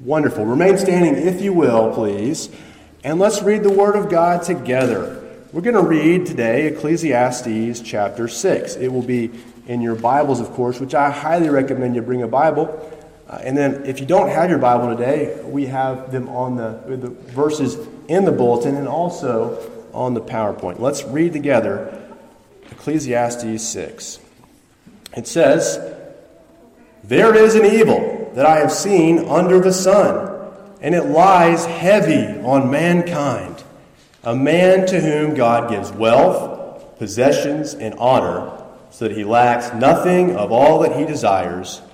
Wonderful. Remain standing, if you will, please. And let's read the Word of God together. We're going to read today Ecclesiastes chapter 6. It will be in your Bibles, of course, which I highly recommend you bring a Bible. And then if you don't have your Bible today, we have them on the verses in the bulletin and also on the PowerPoint. Let's read together Ecclesiastes 6. It says, "There is an evil that I have seen under the sun, and it lies heavy on mankind, a man to whom God gives wealth, possessions, and honor, so that he lacks nothing of all that he desires.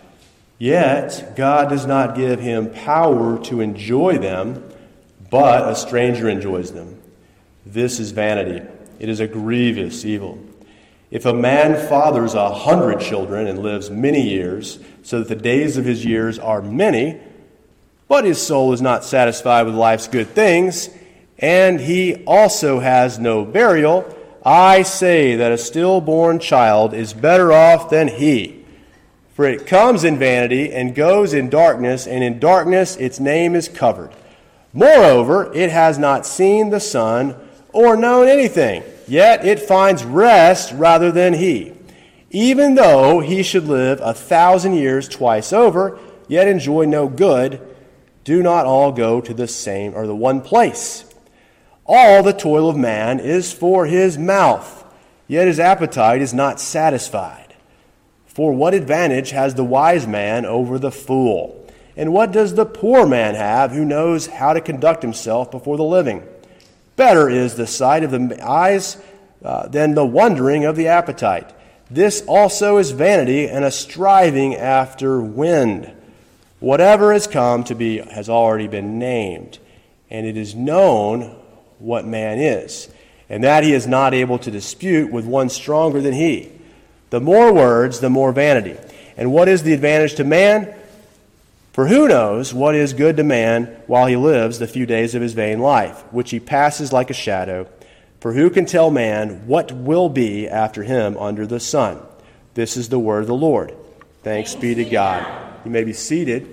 Yet God does not give him power to enjoy them, but a stranger enjoys them. This is vanity. It is a grievous evil. If a man fathers 100 children and lives many years, so that the days of his years are many, but his soul is not satisfied with life's good things, and he also has no burial, I say that a stillborn child is better off than he. For it comes in vanity and goes in darkness, and in darkness its name is covered. Moreover, it has not seen the sun or known anything, yet it finds rest rather than he. Even though he should live 1,000 years twice over, yet enjoy no good, do not all go to the same or the one place. All the toil of man is for his mouth, yet his appetite is not satisfied. For what advantage has the wise man over the fool? And what does the poor man have who knows how to conduct himself before the living? Better is the sight of the eyes than the wondering of the appetite. This also is vanity and a striving after wind. Whatever has come to be has already been named, and it is known what man is, and that he is not able to dispute with one stronger than he. The more words, the more vanity. And what is the advantage to man? For who knows what is good to man while he lives the few days of his vain life, which he passes like a shadow? For who can tell man what will be after him under the sun? This is the word of the Lord. Thanks be to God." You may be seated.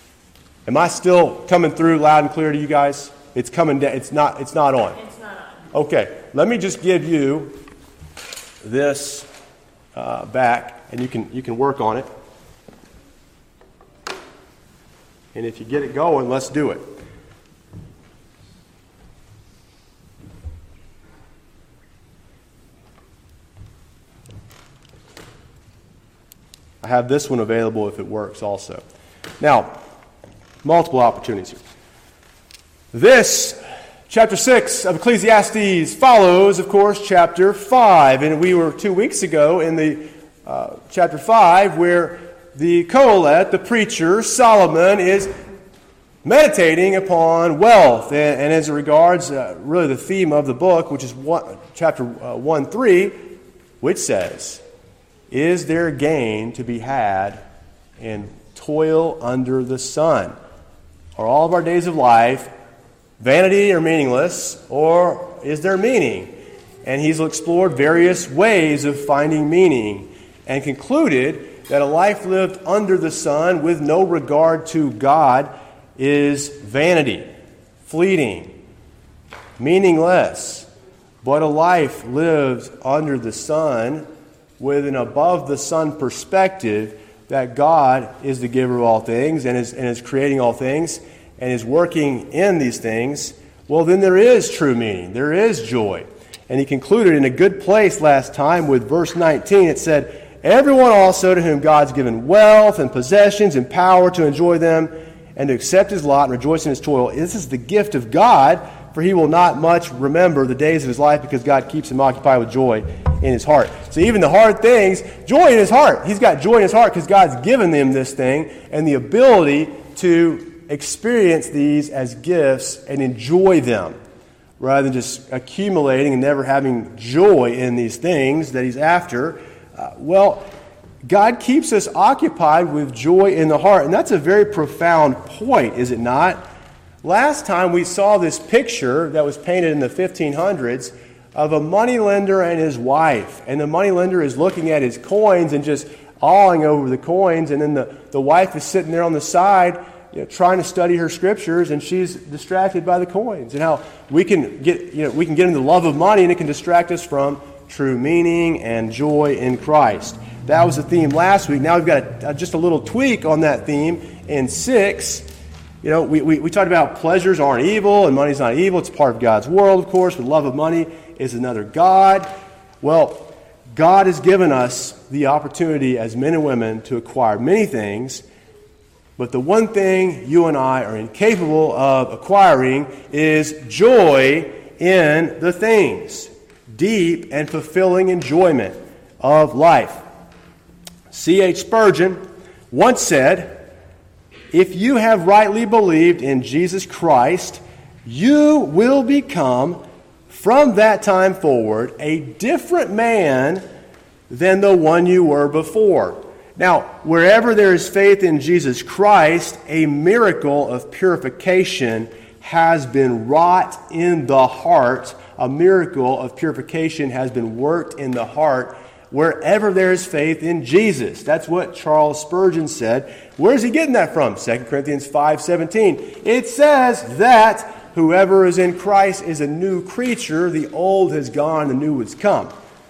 Am I still coming through loud and clear to you guys? It's coming down. It's not on. It's not on. Okay. Let me just give you this back, and you can work on it. And if you get it going, let's do it. I have this one available if it works also. Now, multiple opportunities here. This, chapter 6 of Ecclesiastes, follows, of course, chapter 5. And we were 2 weeks ago in the chapter 5 where the Qoheleth, the preacher, Solomon, is meditating upon wealth. And as it regards really the theme of the book, which is chapter 1:3, which says, "Is there gain to be had in toil under the sun? Are all of our days of life vanity or meaningless, or is there meaning?" And he's explored various ways of finding meaning and concluded that a life lived under the sun with no regard to God is vanity, fleeting, meaningless. But a life lived under the sun with an above-the-sun perspective that God is the giver of all things and is creating all things and is working in these things, well, then there is true meaning. There is joy. And he concluded in a good place last time with verse 19. It said, "Everyone also to whom God's given wealth and possessions and power to enjoy them and to accept his lot and rejoice in his toil, this is the gift of God, for he will not much remember the days of his life because God keeps him occupied with joy in his heart." So even the hard things, joy in his heart. He's got joy in his heart because God's given him this thing and the ability to experience these as gifts and enjoy them rather than just accumulating and never having joy in these things that he's after. God keeps us occupied with joy in the heart, and that's a very profound point, is it not? Last time we saw this picture that was painted in the 1500s of a moneylender and his wife. And the moneylender is looking at his coins and just awing over the coins. And then the wife is sitting there on the side trying to study her scriptures, and she's distracted by the coins, and how we can get into the love of money, and it can distract us from true meaning and joy in Christ. That was the theme last week. Now we've got just a little tweak on that theme in 6. We talked about pleasures aren't evil and money's not evil. It's part of God's world, of course, but love of money is another god. Well, God has given us the opportunity as men and women to acquire many things, but the one thing you and I are incapable of acquiring is joy in the things, deep and fulfilling enjoyment of life. C.H. Spurgeon once said, "If you have rightly believed in Jesus Christ, you will become, from that time forward, a different man than the one you were before." Now, wherever there is faith in Jesus Christ, a miracle of purification has been wrought in the heart. A miracle of purification has been worked in the heart wherever there is faith in Jesus. That's what Charles Spurgeon said. Where's he getting that from? 2 Corinthians 5:17. It says that whoever is in Christ is a new creature. The old has gone, the new has come.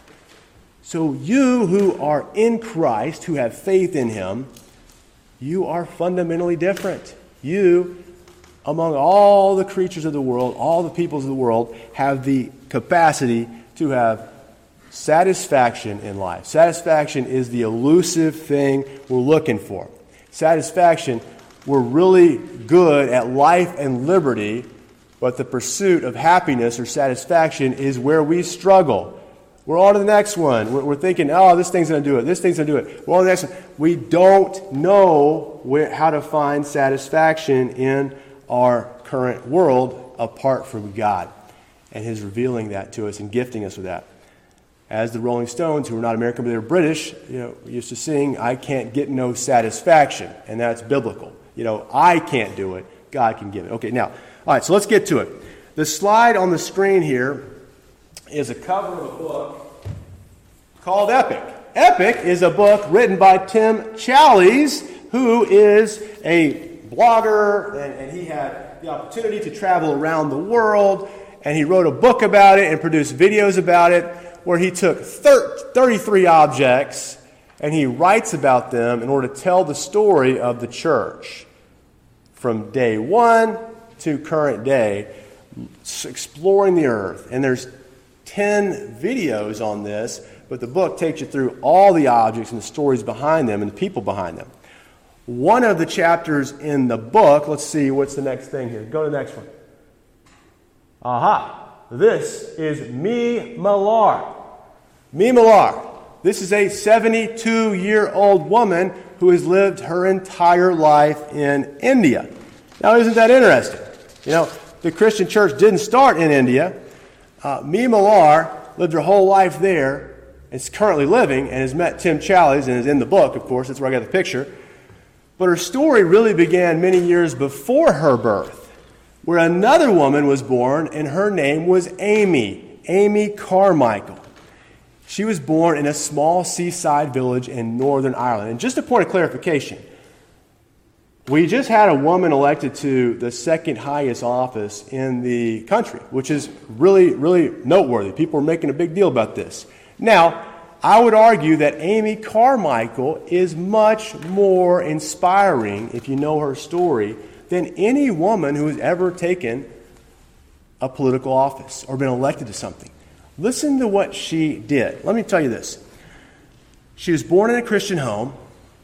So you who are in Christ, who have faith in Him, you are fundamentally different. You, among all the creatures of the world, all the peoples of the world, have the capacity to have satisfaction in life. Satisfaction is the elusive thing we're looking for. Satisfaction, we're really good at life and liberty, but the pursuit of happiness or satisfaction is where we struggle. We're on to the next one. We're thinking, oh, this thing's going to do it. This thing's going to do it. We're on to the next one. We don't know how to find satisfaction in our current world apart from God and His revealing that to us and gifting us with that. As the Rolling Stones, who were not American but they were British, used to sing, "I can't get no satisfaction," and that's biblical. I can't do it. God can give it. Okay, now, all right, so let's get to it. The slide on the screen here is a cover of a book called Epic. Epic is a book written by Tim Challies, who is a blogger, and he had the opportunity to travel around the world, and he wrote a book about it and produced videos about it, where he took 33 objects and he writes about them in order to tell the story of the church from day one to current day, exploring the earth. And there's 10 videos on this, but the book takes you through all the objects and the stories behind them and the people behind them. One of the chapters in the book, let's see, what's the next thing here? Go to the next one. Aha! This is Mi Millar. Mi Millar. This is a 72-year-old woman who has lived her entire life in India. Now, isn't that interesting? The Christian church didn't start in India. Mi Millar lived her whole life there, is currently living, and has met Tim Challies, and is in the book, of course. That's where I got the picture. But her story really began many years before her birth, where another woman was born, and her name was Amy Carmichael. She was born in a small seaside village in Northern Ireland. And just a point of clarification, we just had a woman elected to the second highest office in the country, which is really, really noteworthy. People are making a big deal about this. Now, I would argue that Amy Carmichael is much more inspiring, if you know her story, than any woman who has ever taken a political office or been elected to something. Listen to what she did. Let me tell you this. She was born in a Christian home.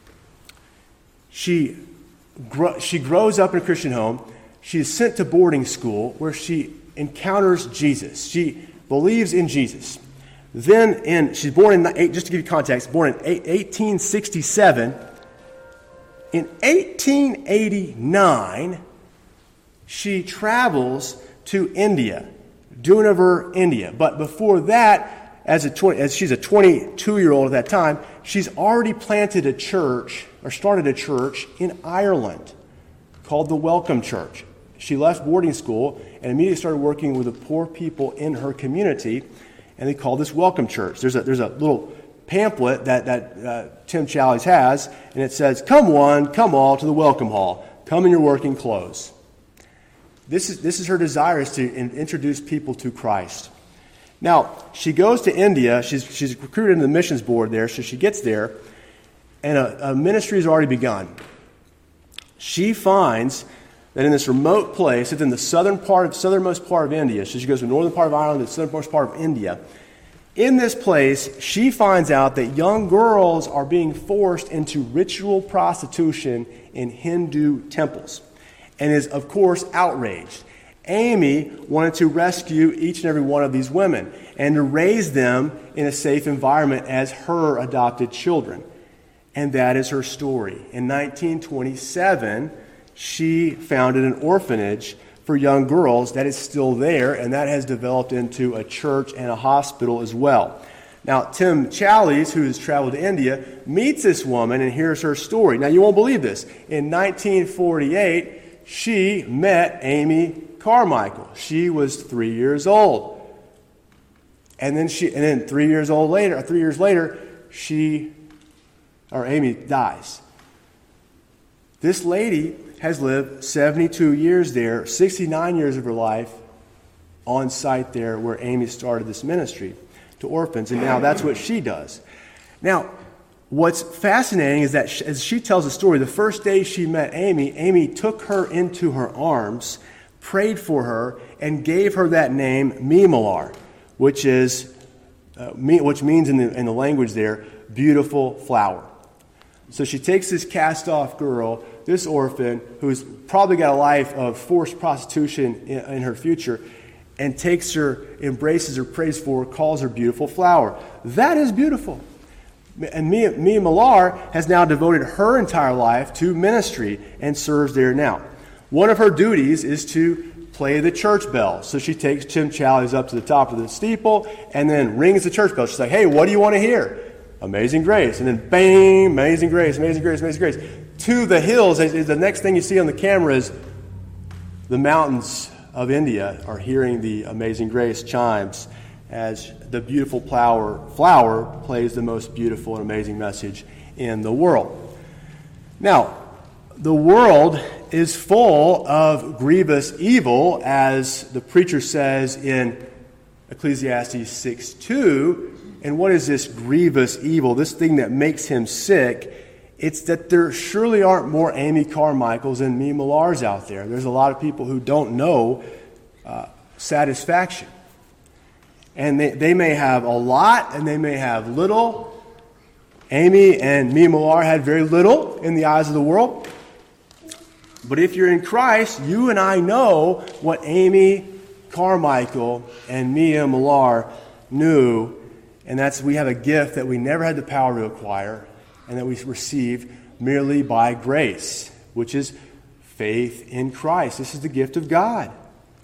She grows up in a Christian home. She is sent to boarding school where she encounters Jesus. She believes in Jesus. Then, she's born in, just to give you context, born in 1867. In 1889, she travels to India, Dohnavur, India. But before that, as she's a 22-year-old at that time, she's already planted a church, or started a church in Ireland called the Welcome Church. She left boarding school and immediately started working with the poor people in her community, and they call this Welcome Church. There's a little pamphlet that Tim Challies has, and it says, "Come one, come all to the Welcome Hall. Come in your working clothes. This is her desire, is to introduce people to Christ. Now, she goes to India. She's recruited into the missions board there, so she gets there, and a ministry has already begun. She finds that in this remote place, it's in the southernmost part of India. So she goes from the northern part of Ireland to the southernmost part of India. In this place, she finds out that young girls are being forced into ritual prostitution in Hindu temples, and is, of course, outraged. Amy wanted to rescue each and every one of these women and to raise them in a safe environment as her adopted children. And that is her story. In 1927, she founded an orphanage for young girls that is still there, and that has developed into a church and a hospital as well. Now, Tim Challies, who has traveled to India, meets this woman and hears her story. Now, you won't believe this. In 1948, she met Amy Carmichael. She was 3 years old. And then 3 years later, Amy dies. This lady has lived 72 years there, 69 years of her life on site there where Amy started this ministry to orphans, and now that's what she does. Now, what's fascinating is that as she tells the story, the first day she met Amy, Amy took her into her arms, prayed for her, and gave her that name, Meemalar, which means in the language there, beautiful flower. So she takes this cast-off girl, this orphan, who's probably got a life of forced prostitution in her future, and takes her, embraces her, prays for her, calls her beautiful flower. That is beautiful. And Mia Millar has now devoted her entire life to ministry and serves there now. One of her duties is to play the church bell. So she takes Tim Challies up to the top of the steeple and then rings the church bell. She's like, hey, what do you want to hear? Amazing Grace. And then bang, Amazing Grace, Amazing Grace, Amazing Grace. To the hills, the next thing you see on the camera is the mountains of India are hearing the Amazing Grace chimes as the beautiful flower plays the most beautiful and amazing message in the world. Now, the world is full of grievous evil, as the preacher says in Ecclesiastes 6:2. And what is this grievous evil, this thing that makes him sick? It's that there surely aren't more Amy Carmichaels and Mia Millars out there. There's a lot of people who don't know satisfaction. And they may have a lot and they may have little. Amy and Mia Millar had very little in the eyes of the world. But if you're in Christ, you and I know what Amy Carmichael and Mia Millar knew. And that's, we have a gift that we never had the power to acquire and that we receive merely by grace, which is faith in Christ. This is the gift of God.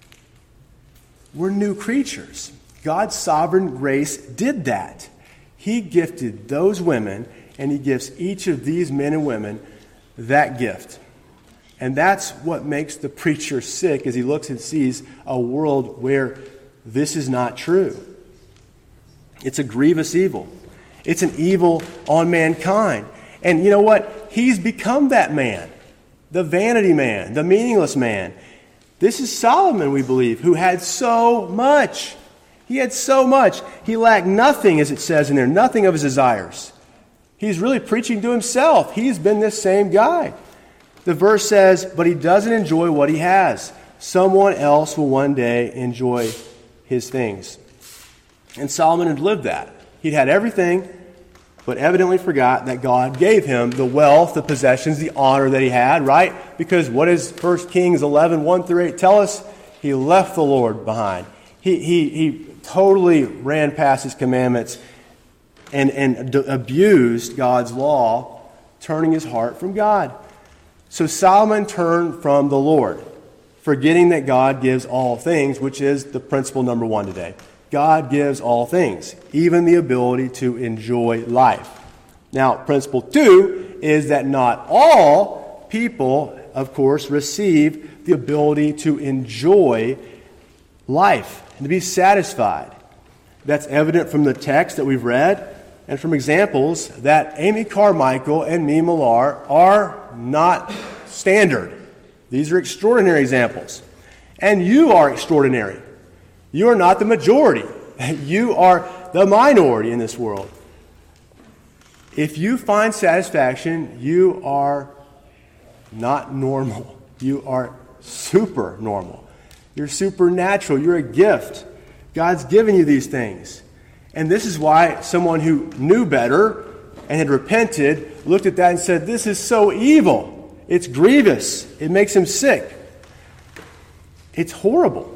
We're new creatures. God's sovereign grace did that. He gifted those women, and He gives each of these men and women that gift. And that's what makes the preacher sick as he looks and sees a world where this is not true. It's a grievous evil. It's an evil on mankind. And you know what? He's become that man, the vanity man, the meaningless man. This is Solomon, we believe, who had so much. He had so much. He lacked nothing, as it says in there, nothing of his desires. He's really preaching to himself. He's been this same guy. The verse says, but he doesn't enjoy what he has. Someone else will one day enjoy his things. And Solomon had lived that. He'd had everything, but evidently forgot that God gave him the wealth, the possessions, the honor that he had, right? Because what does 1 Kings 11, 1-8 tell us? He left the Lord behind. He totally ran past His commandments and abused God's law, turning his heart from God. So Solomon turned from the Lord, forgetting that God gives all things, which is the principle number one today. God gives all things, even the ability to enjoy life. Now, principle 2 is that not all people, of course, receive the ability to enjoy life and to be satisfied. That's evident from the text that we've read and from examples that Amy Carmichael and Mia Millar are not standard. These are extraordinary examples. And you are extraordinary. You are not the majority. You are the minority in this world. If you find satisfaction, you are not normal. You are super normal. You're supernatural. You're a gift. God's given you these things. And this is why someone who knew better and had repented looked at that and said, this is so evil. It's grievous. It makes him sick. It's horrible.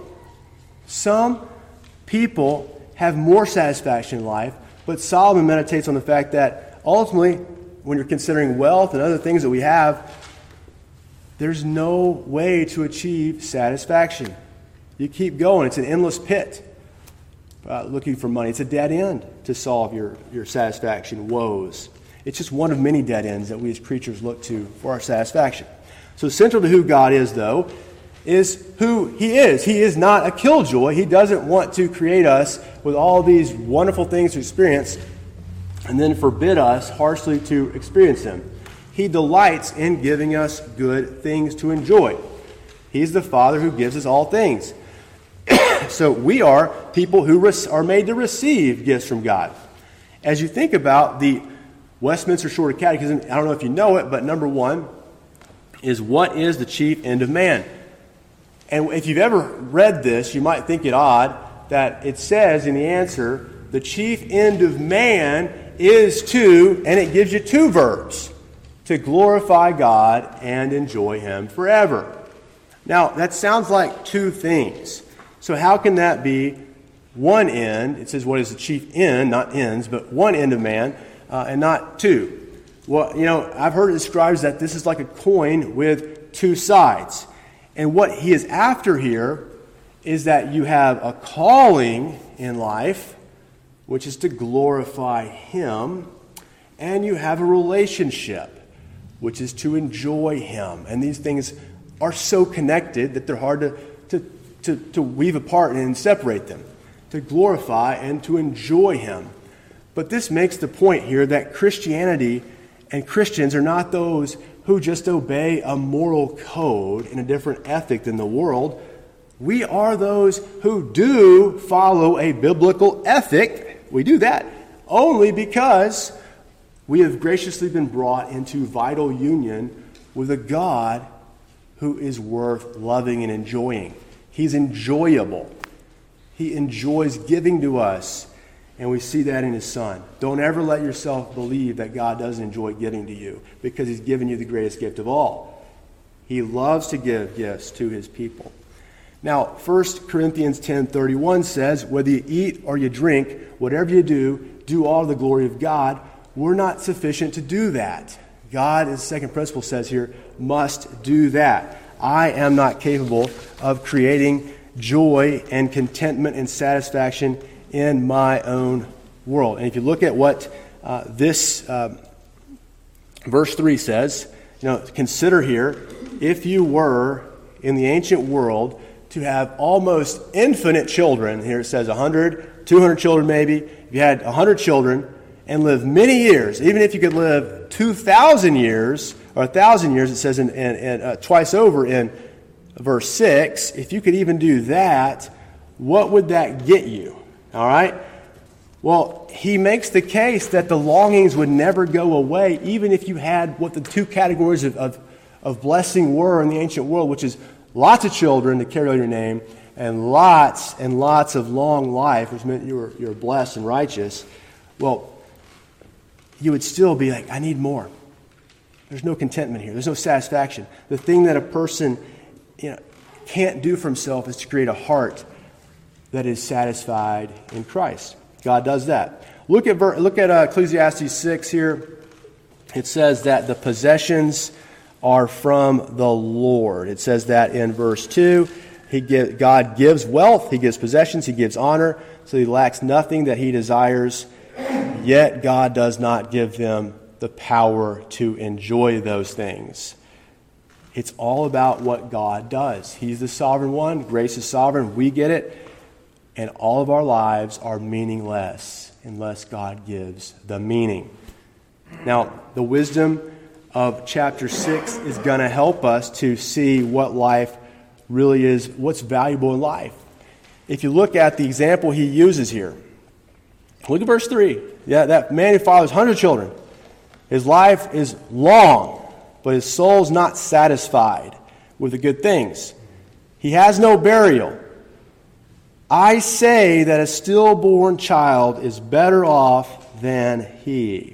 Some people have more satisfaction in life, but Solomon meditates on the fact that ultimately, when you're considering wealth and other things that we have, there's no way to achieve satisfaction. You keep going. It's an endless pit. Looking for money. It's a dead end to solve your satisfaction woes. It's just one of many dead ends that we as creatures look to for our satisfaction. So central to who God is, though, is who He is. He is not a killjoy. He doesn't want to create us with all these wonderful things to experience and then forbid us harshly to experience them. He delights in giving us good things to enjoy. He's the Father who gives us all things. So we are people who are made to receive gifts from God. As you think about the Westminster Shorter Catechism, I don't know if you know it, but number 1 is, what is the chief end of man? And if you've ever read this, you might think it odd that it says in the answer, the chief end of man is to, and it gives you 2 verbs, to glorify God and enjoy Him forever. Now, that sounds like 2 things. So how can that be one end? It says what is the chief end, not ends, but one end of man, and not 2. Well, I've heard it described that this is like a coin with 2 sides. And what he is after here is that you have a calling in life, which is to glorify Him, and you have a relationship, which is to enjoy Him. And these things are so connected that they're hard to weave apart and separate them, to glorify and to enjoy Him. But this makes the point here that Christianity and Christians are not those who just obey a moral code in a different ethic than the world. We are those who do follow a biblical ethic. We do that only because we have graciously been brought into vital union with a God who is worth loving and enjoying. He's enjoyable. He enjoys giving to us, and we see that in His Son. Don't ever let yourself believe that God doesn't enjoy giving to you, because He's given you the greatest gift of all. He loves to give gifts to His people. Now, 1 Corinthians 10:31 says, whether you eat or you drink, whatever you do all to the glory of God. We're not sufficient to do that. God, as the second principle says here, must do that. I am not capable of creating joy and contentment and satisfaction in my own world. And if you look at what this verse 3 says, consider here, if you were in the ancient world to have almost infinite children, here it says 100, 200 children maybe, if you had 100 children and live many years, even if you could live 2,000 years, or 1,000 years, it says twice over in verse 6, if you could even do that, what would that get you? All right? Well, he makes the case that the longings would never go away, even if you had what the 2 categories of blessing were in the ancient world, which is lots of children to carry out your name, and lots of long life, which meant you're blessed and righteous. Well, you would still be like, I need more. There's no contentment here. There's no satisfaction. The thing that a person can't do for himself is to create a heart that is satisfied in Christ. God does that. Look at Ecclesiastes 6 here. It says that the possessions are from the Lord. It says that in verse 2. God gives wealth, He gives possessions, He gives honor, so He lacks nothing that He desires, yet God does not give them the power to enjoy those things. It's all about what God does. He's the sovereign one. Grace is sovereign. We get it. And all of our lives are meaningless unless God gives the meaning. Now, the wisdom of chapter 6 is going to help us to see what life really is, what's valuable in life. If you look at the example he uses here, look at verse 3. Yeah, that man who fathers 100 children, his life is long, but his soul's not satisfied with the good things. He has no burial. I say that a stillborn child is better off than he.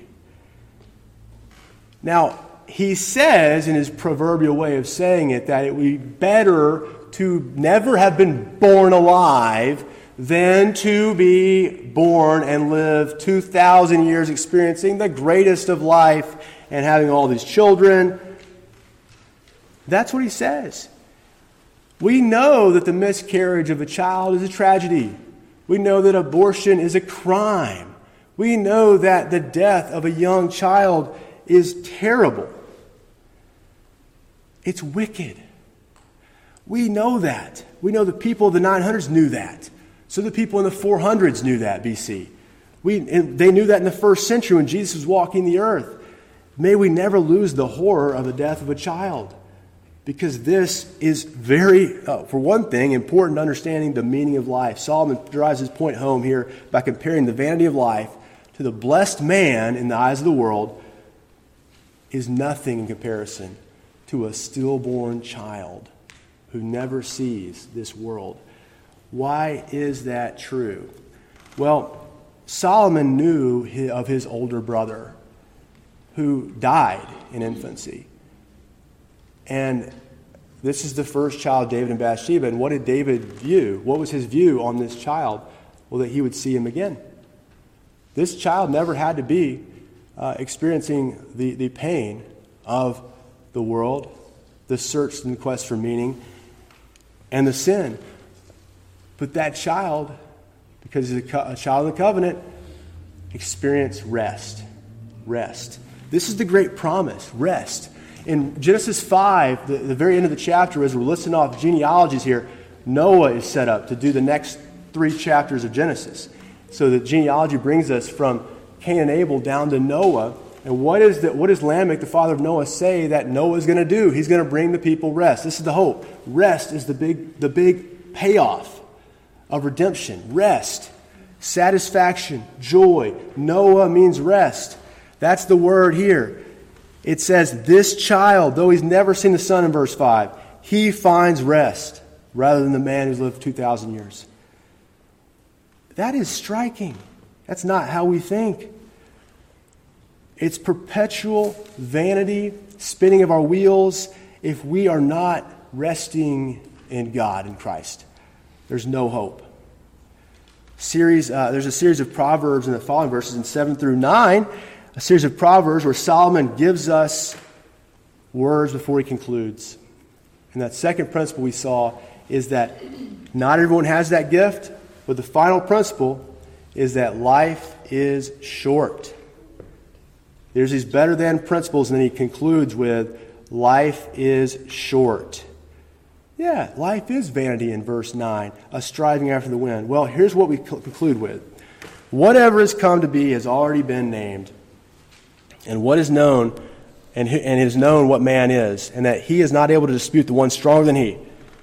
Now, he says in his proverbial way of saying it that it would be better to never have been born alive than to be born and live 2,000 years experiencing the greatest of life and having all these children. That's what he says. We know that the miscarriage of a child is a tragedy. We know that abortion is a crime. We know that the death of a young child is terrible. It's wicked. We know that. We know the people of the 900s knew that. So the people in the 400s knew that BC. They knew that in the first century when Jesus was walking the earth. May we never lose the horror of the death of a child. Because this is very, for one thing, important to understanding the meaning of life. Solomon drives his point home here by comparing the vanity of life to the blessed man in the eyes of the world is nothing in comparison to a stillborn child who never sees this world. Why is that true? Well, Solomon knew of his older brother who died in infancy. And this is the first child, David and Bathsheba. And what did David view? What was his view on this child? Well, that he would see him again. This child never had to be experiencing the pain of the world, the search and the quest for meaning, and the sin. But that child, because he's a child of the covenant, experienced rest. Rest. This is the great promise, rest. In Genesis 5, the very end of the chapter, as we're listing off genealogies here, Noah is set up to do the next 3 chapters of Genesis. So the genealogy brings us from Cain and Abel down to Noah. And what does Lamech, the father of Noah, say that Noah is going to do? He's going to bring the people rest. This is the hope. Rest is the big payoff of redemption. Rest, satisfaction, joy. Noah means rest. That's the word here. It says, this child, though he's never seen the sun in verse 5, he finds rest rather than the man who's lived 2,000 years. That is striking. That's not how we think. It's perpetual vanity, spinning of our wheels, if we are not resting in God, in Christ. There's no hope. There's a series of Proverbs in the following verses in 7 through 9, a series of Proverbs where Solomon gives us words before he concludes. And that second principle we saw is that not everyone has that gift, but the final principle is that life is short. There's these better than principles, and then he concludes with, life is short. Yeah, life is vanity in verse 9, a striving after the wind. Well, here's what we conclude with. Whatever has come to be has already been named. And what is known, and it is known what man is, and that he is not able to dispute the one stronger than he.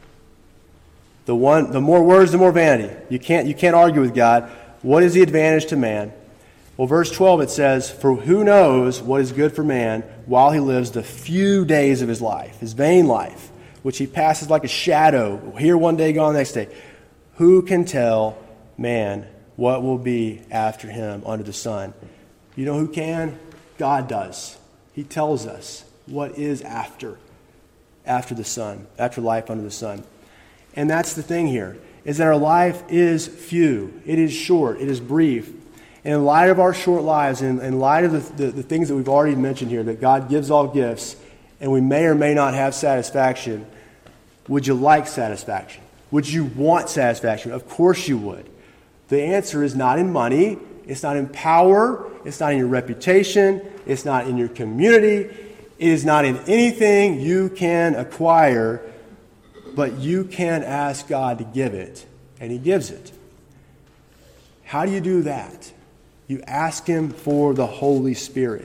The more words, the more vanity. You can't argue with God. What is the advantage to man? Well, verse 12 it says, for who knows what is good for man while he lives the few days of his life, his vain life, which he passes like a shadow, here one day, gone the next day. Who can tell man what will be after him under the sun? You know who can? God does. He tells us what is after the sun, after life under the sun. And that's the thing here, is that our life is few. It is short. It is brief. And in light of our short lives, and in light of the things that we've already mentioned here, that God gives all gifts, and we may or may not have satisfaction, would you like satisfaction? Would you want satisfaction? Of course you would. The answer is not in money. It's not in power. It's not in your reputation. It's not in your community. It is not in anything you can acquire, but you can ask God to give it, and He gives it. How do you do that? You ask Him for the Holy Spirit.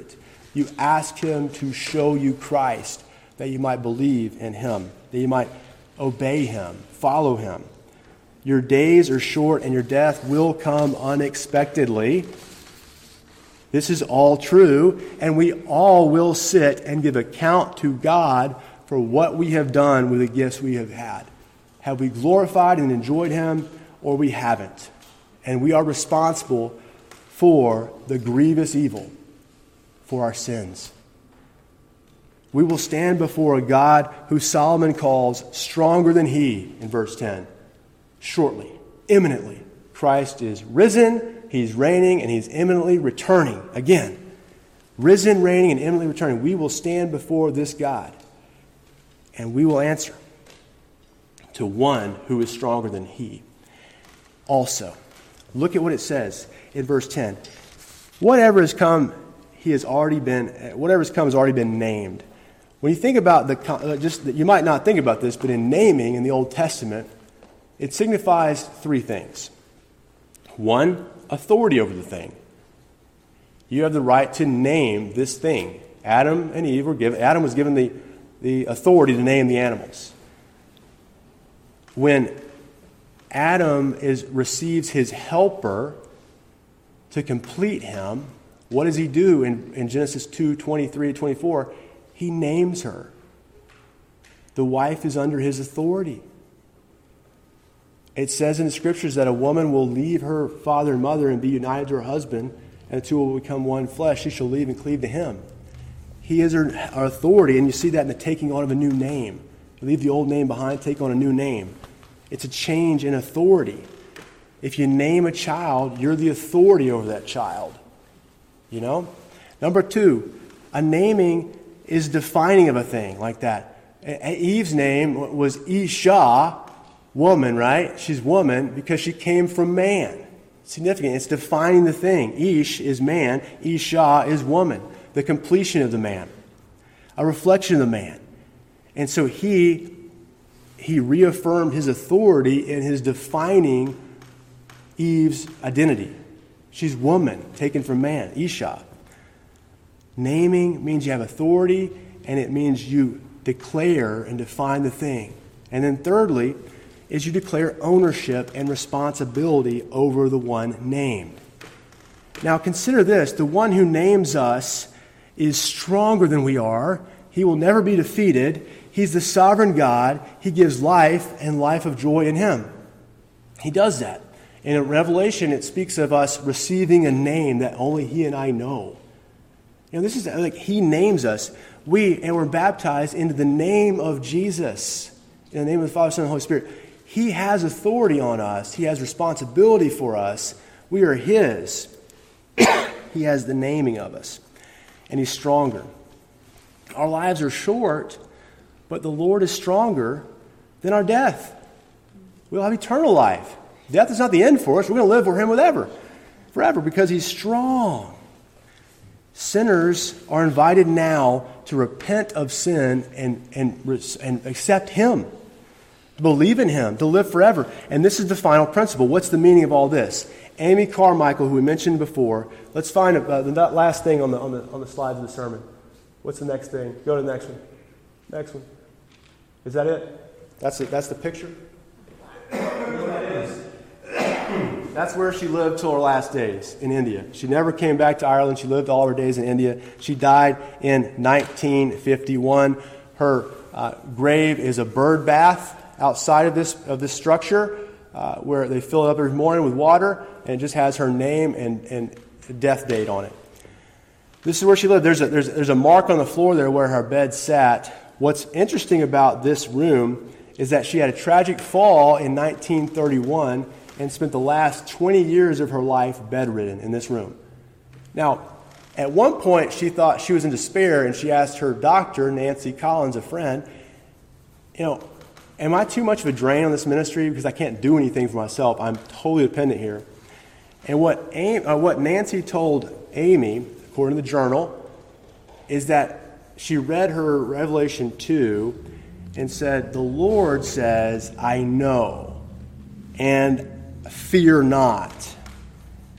You ask him to show you Christ, that you might believe in him, that you might obey him, follow him. Your days are short and your death will come unexpectedly. This is all true, and we all will sit and give account to God for what we have done with the gifts we have had. Have we glorified and enjoyed him, or we haven't? And we are responsible for the grievous evil, for our sins. We will stand before a God who Solomon calls stronger than he in verse 10. Shortly, imminently, Christ is risen, he's reigning, and he's imminently returning again. Risen, reigning, and imminently returning. We will stand before this God, and we will answer to one who is stronger than he. Also, look at what it says in verse 10. Whatever has come has already been named. When you think about you might not think about this, but in naming in the Old Testament, it signifies three things. One, authority over the thing. You have the right to name this thing. Adam and Eve were given. Adam was given the authority to name the animals. When Adam receives his helper to complete him, what does he do in Genesis 2:23-24? He names her. The wife is under his authority. It says in the Scriptures that a woman will leave her father and mother and be united to her husband, and the two will become one flesh. She shall leave and cleave to him. He is our authority, and you see that in the taking on of a new name. You leave the old name behind, take on a new name. It's a change in authority. If you name a child, you're the authority over that child. You know? Number two, a naming is defining of a thing like that. Eve's name was Isha, woman, right? She's woman because she came from man. Significant. It's defining the thing. Ish is man. Isha is woman. The completion of the man. A reflection of the man. And so he reaffirmed his authority in his defining Eve's identity. She's woman, taken from man, Isha. Naming means you have authority, and it means you declare and define the thing. And then thirdly, is you declare ownership and responsibility over the one named. Now consider this, the one who names us is stronger than we are. He will never be defeated. He's the sovereign God. He gives life and life of joy in him. He does that. In Revelation, it speaks of us receiving a name that only he and I know. You know, this is like he names us. We're baptized into the name of Jesus. In the name of the Father, Son, and Holy Spirit. He has authority on us. He has responsibility for us. We are his. He has the naming of us. And he's stronger. Our lives are short, but the Lord is stronger than our death. We'll have eternal life. Death is not the end for us. We're going to live for him forever because he's strong. Sinners are invited now to repent of sin and accept him, to believe in him, to live forever. And this is the final principle. What's the meaning of all this? Amy Carmichael, who we mentioned before, let's find the last thing on the slides of the sermon. What's the next thing? Go to the next one. Next one. Is that it? That's the picture? That's where she lived till her last days, in India. She never came back to Ireland. She lived all of her days in India. She died in 1951. Her grave is a bird bath outside of this structure where they fill it up every morning with water, and it just has her name and death date on it. This is where she lived. There's a mark on the floor there where her bed sat. What's interesting about this room is that she had a tragic fall in 1931 and spent the last 20 years of her life bedridden in this room. Now, at one point, she thought she was in despair, and she asked her doctor, Nancy Collins, a friend, am I too much of a drain on this ministry because I can't do anything for myself? I'm totally dependent here. And what Nancy told Amy, according to the journal, is that she read her Revelation 2 and said, the Lord says, I know, and fear not.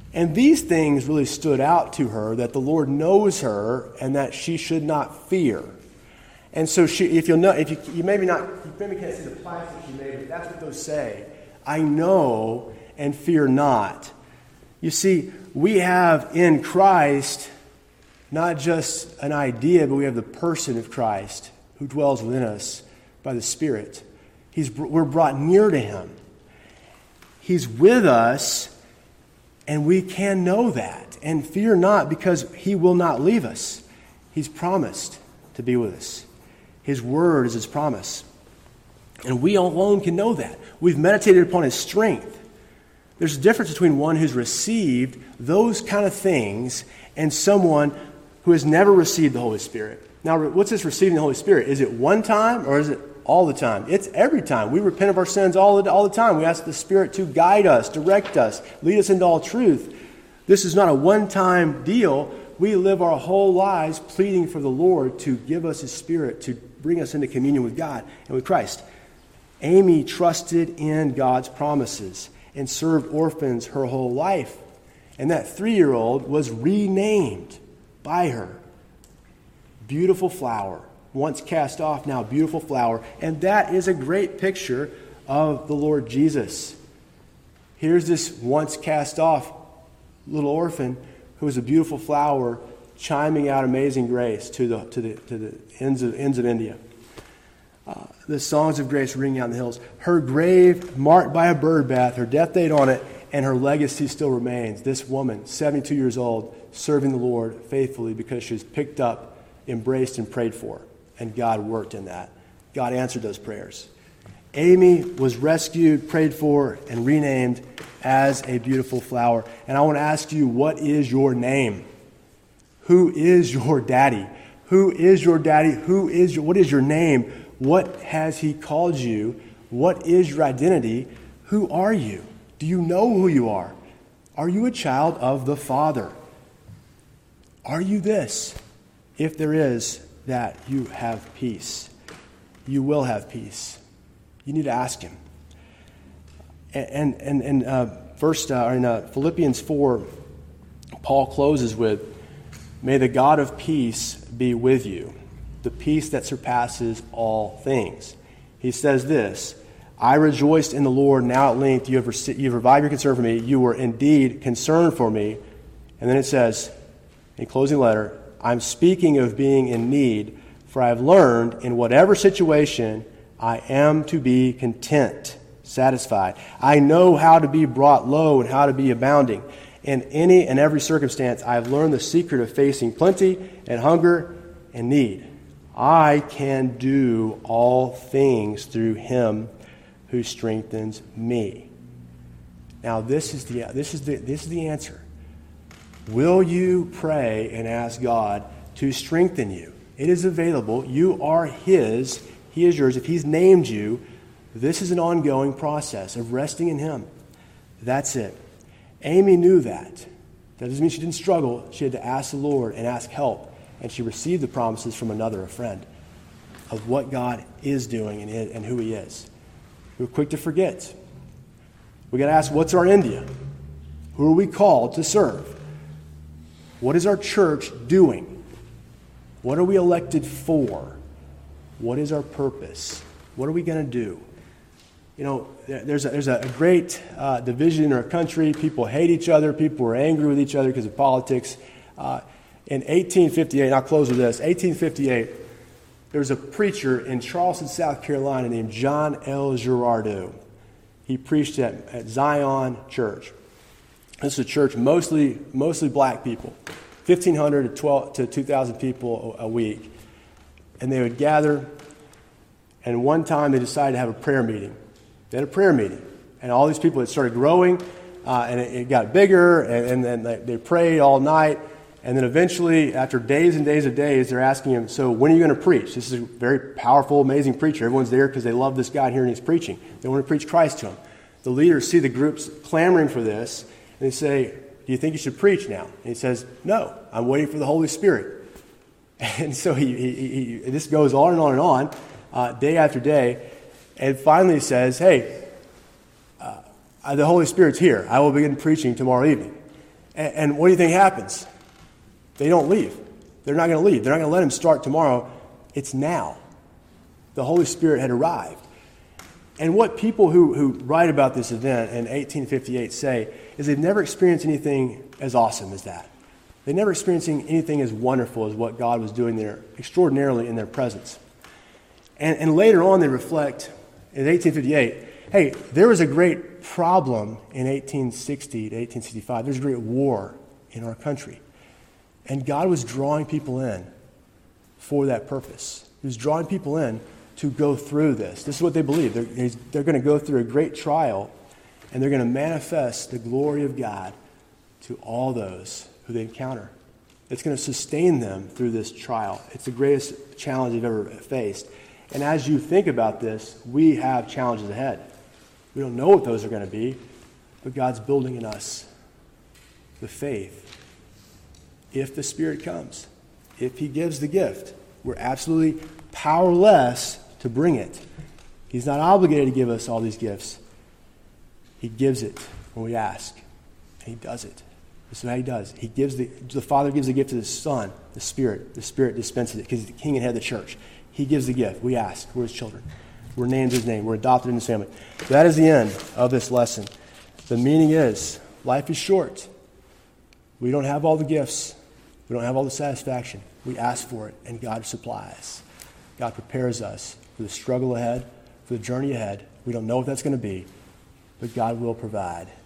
And these things really stood out to her, that the Lord knows her and that she should not fear. And so you maybe can't see the plaques that she made, but that's what those say. I know and fear not. You see, we have in Christ not just an idea, but we have the person of Christ who dwells within us by the Spirit. We're brought near to Him. He's with us, and we can know that. And fear not, because He will not leave us. He's promised to be with us. His word is His promise. And we alone can know that. We've meditated upon His strength. There's a difference between one who's received those kind of things and someone who has never received the Holy Spirit. Now, what's this receiving the Holy Spirit? Is it one time or is it all the time? It's every time. We repent of our sins all the time. We ask the Spirit to guide us, direct us, lead us into all truth. This is not a one-time deal. We live our whole lives pleading for the Lord to give us His Spirit, to bring us into communion with God and with Christ. Amy trusted in God's promises and served orphans her whole life. And that 3-year-old was renamed by her. Beautiful flower. Once cast off, now beautiful flower. And that is a great picture of the Lord Jesus. Here's this once cast off little orphan who is a beautiful flower chiming out amazing grace to the ends of India. The songs of grace ringing out in the hills. Her grave marked by a bird bath, her death date on it, and her legacy still remains. This woman, 72 years old, serving the Lord faithfully because she was picked up, embraced, and prayed for. And God worked in that. God answered those prayers. Amy was rescued, prayed for, and renamed as a beautiful flower. And I want to ask you, what is your name? Who is your daddy? Who is your daddy? What is your name? What has He called you? What is your identity? Who are you? Do you know who you are? Are you a child of the Father? Are you this? If there is, that you have peace. You will have peace. You need to ask Him. And in Philippians 4, Paul closes with, "May the God of peace be with you, the peace that surpasses all things." He says this, "I rejoiced in the Lord, now at length you have revived your concern for me. You were indeed concerned for me." And then it says, in closing letter, "I'm speaking of being in need, for I have learned in whatever situation I am to be content, satisfied. I know how to be brought low and how to be abounding. In any and every circumstance, I have learned the secret of facing plenty and hunger and need. I can do all things through Him who strengthens me." Now, this is the answer. Will you pray and ask God to strengthen you? It is available. You are His. He is yours. If He's named you, this is an ongoing process of resting in Him. That's it. Amy knew that. That doesn't mean she didn't struggle. She had to ask the Lord and ask help. And she received the promises from a friend, of what God is doing and who He is. We're quick to forget. We got to ask, what's our India? Who are we called to serve? What is our church doing? What are we elected for? What is our purpose? What are we going to do? You know, there's a great division in our country. People hate each other. People are angry with each other because of politics. In 1858, and I'll close with this, 1858, there was a preacher in Charleston, South Carolina named John L. Girardeau. He preached at Zion Church. This is a church mostly black people, 1,500 to 2,000 people a week. And they would gather, and one time they decided to have a prayer meeting. They had a prayer meeting, and all these people had started growing, and it got bigger, and then they prayed all night. And then eventually, after days and days of days, they're asking him, "So when are you going to preach?" This is a very powerful, amazing preacher. Everyone's there because they love this guy hearing his preaching. They want to preach Christ to him. The leaders see the groups clamoring for this, and they say, "Do you think you should preach now?" And he says, "No, I'm waiting for the Holy Spirit." And so this goes on and on and on, day after day. And finally he says, "Hey, the Holy Spirit's here. I will begin preaching tomorrow evening." And what do you think happens? They don't leave. They're not going to leave. They're not going to let him start tomorrow. It's now. The Holy Spirit had arrived. And what people who write about this event in 1858 say is they've never experienced anything as awesome as that. They've never experienced anything as wonderful as what God was doing there extraordinarily in their presence. And later on they reflect, in 1858, hey, there was a great problem in 1860 to 1865. There's a great war in our country. And God was drawing people in for that purpose. He was drawing people in to go through this. This is what they believe. They're going to go through a great trial, and they're going to manifest the glory of God to all those who they encounter. It's going to sustain them through this trial. It's the greatest challenge they've ever faced. And as you think about this, we have challenges ahead. We don't know what those are going to be, but God's building in us the faith. If the Spirit comes, if He gives the gift, we're absolutely powerless to bring it. He's not obligated to give us all these gifts. He gives it when we ask, and He does it. This is how He does. The Father gives the gift to the Son, the Spirit. The Spirit dispenses it because He's the King and Head of the church. He gives the gift. We ask. We're His children. We're named His name. We're adopted in His family. That is the end of this lesson. The meaning is, life is short. We don't have all the gifts. We don't have all the satisfaction. We ask for it, and God supplies. God prepares us for the struggle ahead, for the journey ahead. We don't know what that's going to be, but God will provide.